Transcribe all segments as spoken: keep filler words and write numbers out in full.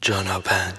جانابند.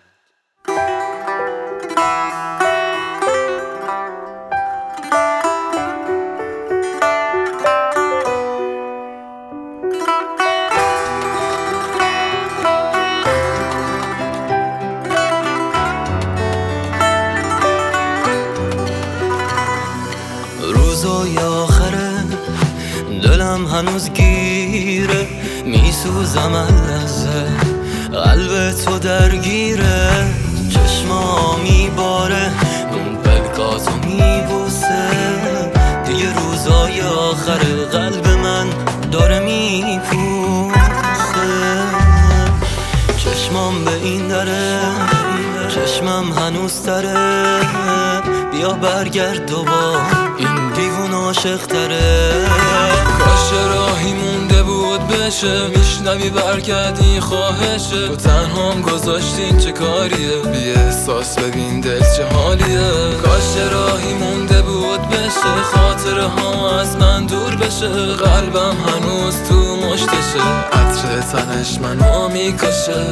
روزای آخره دلم هنوز گیره، میسوزم اللحظه قلب تو درگیره، چشما میباره اون پلکاتو میبوسه، دیگه روزای آخره قلب من داره میپوسه، چشمام به این دره چشمم هنوز تره، بیا برگرد دوبار این دیوون عاشق تره. کاش راهی مونده بود بشه، میشنوی برگردی خواهشه، تو تنهام گذاشتین چه کاریه، بی احساس ببین دل چه حالیه. کاش راهی مونده بود بشه، خاطره ها از من دور بشه، قلبم هنوز تو مشتشه، عطر تنش منو میکشه.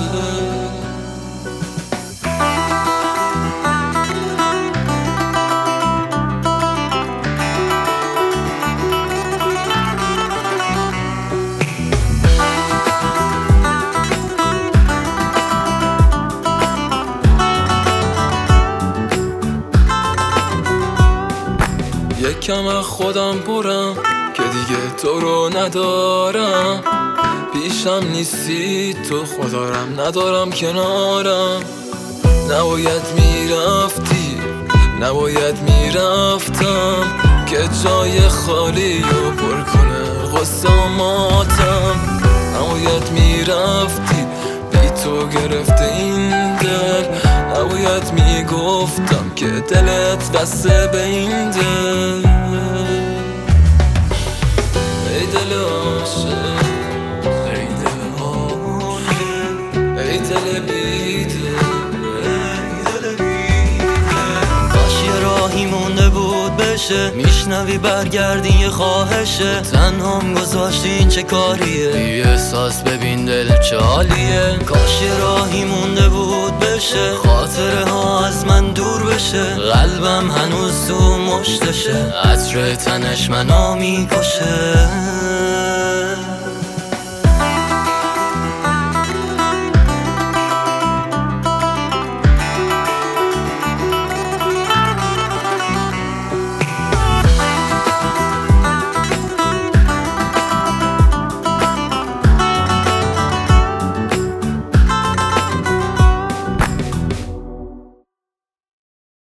یکم از خودم برم که دیگه تو رو ندارم، پیشم نیستی تو خدارم ندارم کنارم، نباید میرفتی نباید میرفتم که جای خالی رو پر کنه غصه و ماتم، نباید میرفتی بی تو گرفته این دل، نباید میگفتم که دلت بسته به این دل. ای دل عاشق ای دل عاشق ای دل بی دل، کاش یه راهی مونده بود بشه، میشنوی برگردی یه خواهشه، تنهام گذاشتین چه کاریه، بی احساس ببین دل چه حالیه. کاش یه راهی مونده بود بشه، خاطره ها از من دور بشه، قلبم هنوز تو مشتشه، عطر تنش منو میکشه.